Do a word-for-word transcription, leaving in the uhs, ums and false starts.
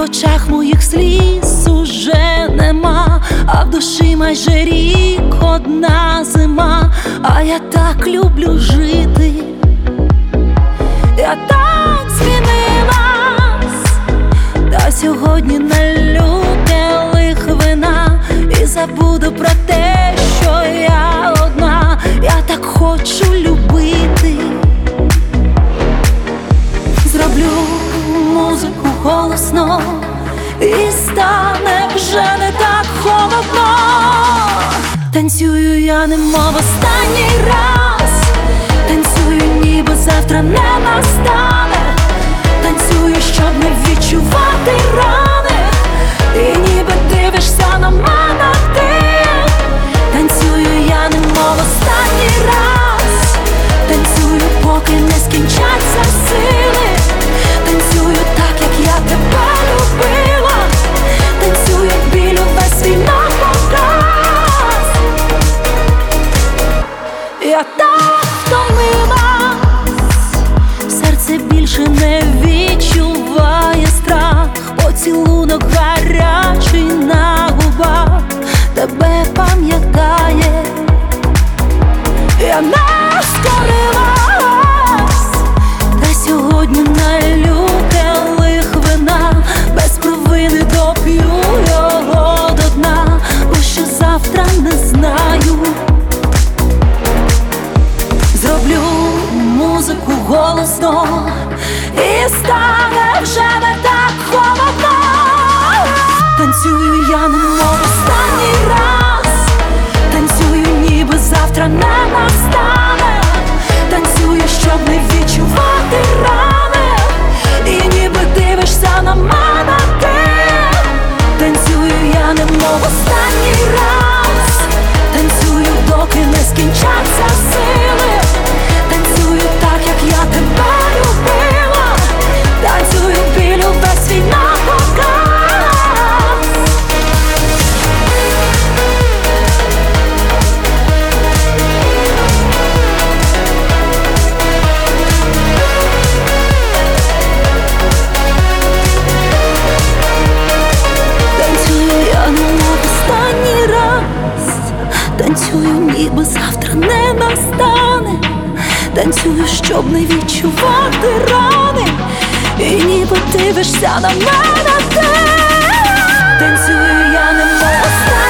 очах моїх сліз уже нема, а в душі майже рік одна зима. А я так люблю жити, я так змінилась, та сьогодні налью келих вина і забуду про те, що я одна. Я так хочу любити. Зроблю музику голосно і стане вже не так холодно. Танцюю я немов останній раз, танцюю ніби завтра не настане, танцюю, щоб не відчувати рани, і ніби дивишся на мене ти. Танцюю я немов останній раз, танцюю, поки не скінчаться сили, танцюю так, як я тебе любила, танцюю біль увесь свій напоказ. Я так втомилась, серце більше не відчуває страх, поцілунок гарячий на губах тебе пам'ятає. Я не скорилась, та сьогодні налью келих вина, без провини доп'ю його до дна, бо що завтра не знаю. Зроблю музику голосно і стане вже не так холодно. Танцюю я немов останній раз, танцюю ніби завтра не настане, танцюю, щоб не відчувати рани, і ніби дивишся на мене ти. Танцюю я немов останній раз, танцюю, доки не скінчаться сили, танцюю так, як я тебе любила, танцюю біль увесь свій напоказ. Танцюю, ніби завтра не настане, танцюю, щоб не відчувати рани, і ніби дивишся на мене ти. Танцюю я немов останній